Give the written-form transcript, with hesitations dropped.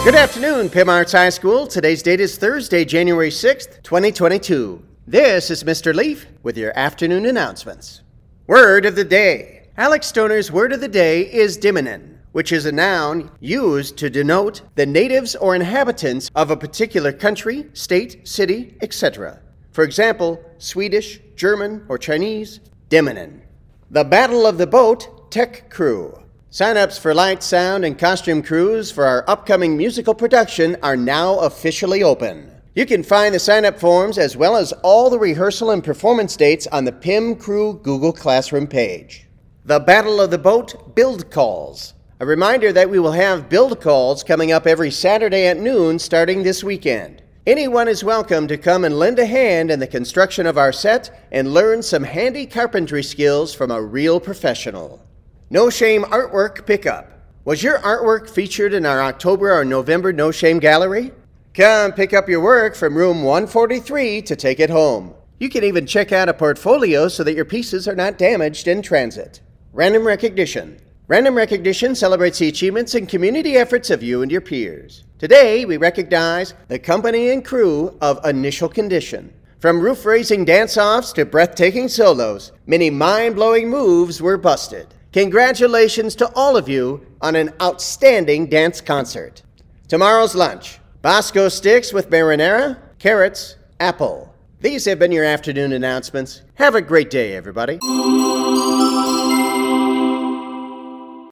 Good afternoon, Pim Arts High School. Today's date is Thursday, January 6th, 2022. This is Mr. Leaf with your afternoon announcements. Word of the day. Alex Stoner's word of the day is Diminen, which is a noun used to denote the natives or inhabitants of a particular country, state, city, etc. For example, Swedish, German, or Chinese, Diminen. The Battle of the Boat Tech Crew. Sign-ups for light, sound, and costume crews for our upcoming musical production are now officially open. You can find the sign-up forms as well as all the rehearsal and performance dates on the PIM Crew Google Classroom page. The Battle of the Boat Build Calls. A reminder that we will have build calls coming up every Saturday at noon starting this weekend. Anyone is welcome to come and lend a hand in the construction of our set and learn some handy carpentry skills from a real professional. No Shame Artwork Pickup. Was your artwork featured in our October or November No Shame Gallery? Come pick up your work from room 143 to take it home. You can even check out a portfolio so that your pieces are not damaged in transit. Random Recognition. Random Recognition celebrates the achievements and community efforts of you and your peers. Today, we recognize the company and crew of Initial Condition. From roof-raising dance-offs to breathtaking solos, many mind-blowing moves were busted. Congratulations to all of you on an outstanding dance concert. Tomorrow's lunch: Bosco sticks with marinara, carrots, apple. These have been your afternoon announcements. Have a great day, everybody.